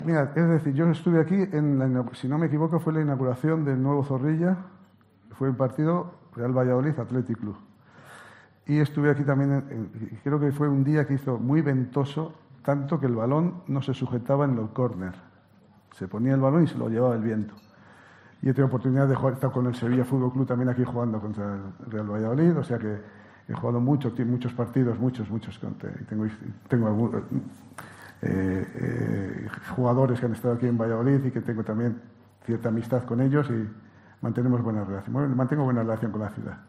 Mira, es decir, yo estuve aquí, si no me equivoco, fue la inauguración del nuevo Zorrilla, fue el partido Real Valladolid Athletic Club. Y estuve aquí también, creo que fue un día que hizo muy ventoso, tanto que el balón no se sujetaba en los córner. Se ponía el balón y se lo llevaba el viento. Y he tenido oportunidad de jugar, he estado con el Sevilla Fútbol Club también aquí jugando contra el Real Valladolid, o sea que he jugado muchos partidos, muchos, y tengo jugadores que han estado aquí en Valladolid y que tengo también cierta amistad con ellos y mantenemos buena relación. Mantengo buena relación con la ciudad.